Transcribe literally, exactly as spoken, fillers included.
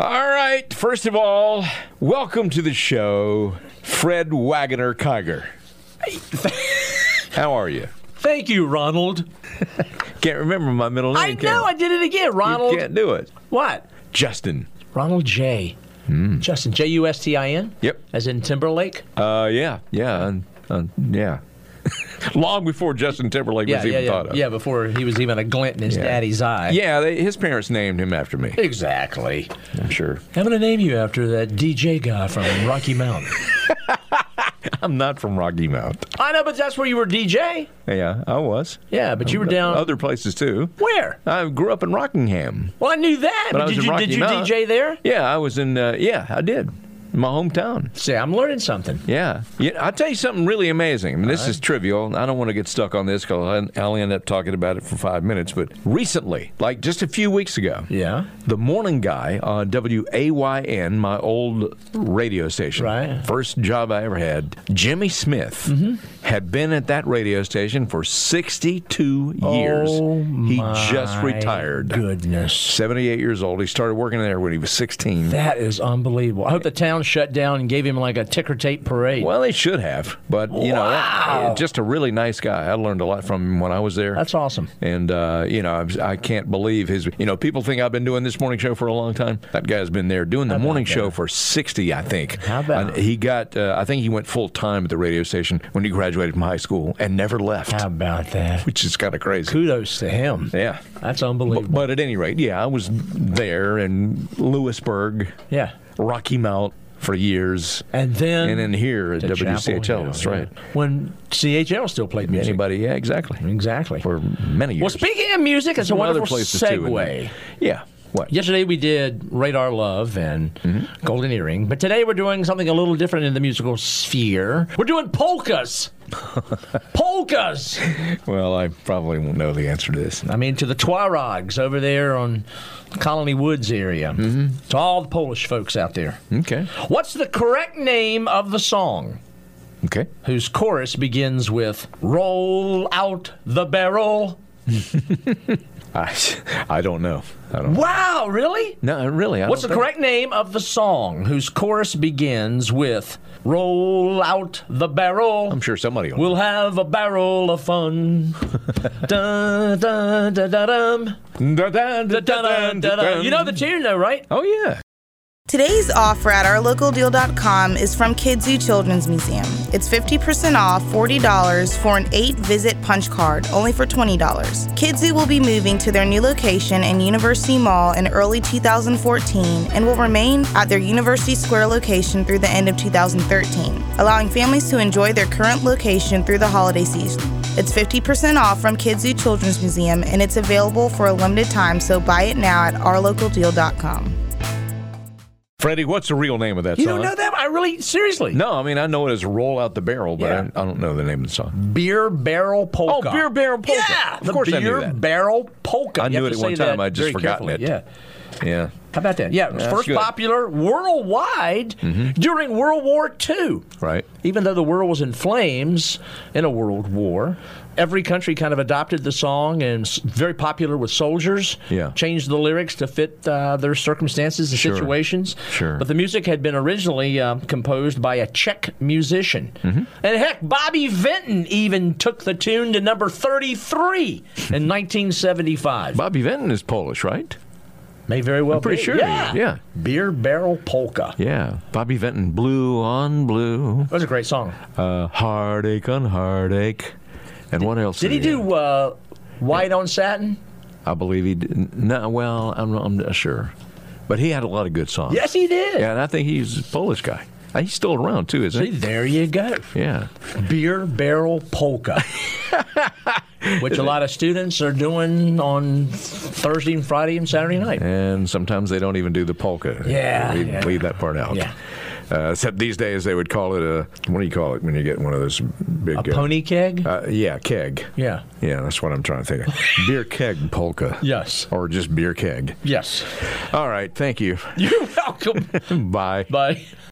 All right. First of all, welcome to the show, Fred Wagoner Kiger. How are you? Thank you, Ronald. Can't remember my middle name. I know. I did it again, Ronald. You can't do it. What? Justin. Ronald J. Mm. Justin. J U S T I N? Yep. As in Timberlake? Uh, yeah. Yeah. Uh, uh, yeah. Long before Justin Timberlake yeah, was yeah, even yeah. thought of. Yeah, before he was even a glint in his yeah. daddy's eye. Yeah, they, his parents named him after me. Exactly. I'm sure. I'm going to name you after that D J guy from Rocky Mountain. I'm not from Rocky Mountain. I know, but that's where you were D J. Yeah, I was. Yeah, but you were down... Other places, too. Where? I grew up in Rockingham. Well, I knew that, but, but I was did, in you, Rocky did you Mountain. D J there? Yeah, I was in... Uh, yeah, I did. My hometown. See, I'm learning something. Yeah. yeah. I'll tell you something really amazing. I mean, this right. is trivial. I don't want to get stuck on this because I'll end up talking about it for five minutes. But recently, like just a few weeks ago, yeah, the morning guy on W A Y N, my old radio station, right. first job I ever had, Jimmy Smith, mm-hmm. had been at that radio station for sixty-two years. Oh, he my just retired. Goodness. seventy-eight years old. He started working there when he was sixteen. That is unbelievable. I hope the town shut down and gave him like a ticker tape parade. Well, they should have, but you wow. know, that, just a really nice guy. I learned a lot from him when I was there. That's awesome. And uh, you know, I, I can't believe his. You know, people think I've been doing this morning show for a long time. That guy's been there doing the How morning that? show for sixty, I think. How about? And he got. Uh, I think he went full time at the radio station when he graduated from high school and never left. How about that? Which is kind of crazy. Kudos to him. Yeah, that's unbelievable. But, but at any rate, yeah, I was there in Lewisburg. Yeah, Rocky Mount. For years, and then and then here at W C H L, Chapel, that's yeah, right. Yeah. When C H L still played music. Anybody? Yeah, exactly, exactly. For many years. Well, speaking of music, it's a wonderful other segue. Too, yeah. What? Yesterday we did Radar Love and mm-hmm. Golden Earring, but today we're doing something a little different in the musical sphere. We're doing polkas. Polkas! Well, I probably won't know the answer to this. I mean, to the Tuaregs over there on Colony Woods area. Mm-hmm. To all the Polish folks out there. Okay. What's the correct name of the song? Okay. Whose chorus begins with, roll out the barrel. I, I don't know. I don't wow, really? No, really. I What's the think. correct name of the song whose chorus begins with roll out the barrel? I'm sure somebody will. We'll have a barrel of fun. dun, dun, dun, dun, dun. Dun, dun, dun, dun, dun, dun. You know the tune, though, right? Oh, yeah. Today's offer at our local deal dot com is from Kidzu Children's Museum. It's fifty percent off forty dollars for an eight-visit punch card, only for twenty dollars. Kidzu will be moving to their new location in University Mall in early two thousand fourteen and will remain at their University Square location through the end of two thousand thirteen, allowing families to enjoy their current location through the holiday season. It's fifty percent off from Kidzu Children's Museum, and it's available for a limited time, so buy it now at our local deal dot com. Freddie, what's the real name of that you song? You don't know that? I really, seriously. No, I mean, I know it as Roll Out the Barrel, but yeah. I, I don't know the name of the song. Beer Barrel Polka. Oh, Beer Barrel Polka. Yeah, of course the I knew Beer that. Barrel Polka. I you knew it at one time. I'd just forgotten carefully. it. Yeah. Yeah. How about that? Yeah, it was That's first good. popular worldwide mm-hmm. during World War Two. Right. Even though the world was in flames in a world war, every country kind of adopted the song and it's very popular with soldiers. Yeah. Changed the lyrics to fit uh, their circumstances and sure. situations. Sure. But the music had been originally uh, composed by a Czech musician. Mm-hmm. And heck, Bobby Vinton even took the tune to number thirty-three in nineteen seventy-five. Bobby Vinton is Polish, right? May very well I'm pretty be. sure. Yeah. Yeah. Beer Barrel Polka. Yeah. Bobby Vinton, Blue on Blue. That was a great song. Uh, heartache on Heartache. And what else? Did, did he, he do uh, White on Satin? I believe he did. No, well, I'm, I'm not sure. But he had a lot of good songs. Yes, he did. Yeah, and I think he's a Polish guy. He's still around, too, isn't See, he? there you go. Yeah. Beer Barrel Polka. Which a lot of students are doing on Thursday and Friday and Saturday night. And sometimes they don't even do the polka. Yeah. Leave, yeah. leave that part out. Yeah. Uh, except these days they would call it a, what do you call it when you get one of those big... A uh, pony keg? Uh, yeah, keg. Yeah. Yeah, that's what I'm trying to think of. Beer keg polka. Yes. Or just beer keg. Yes. All right, thank you. You're welcome. Bye. Bye.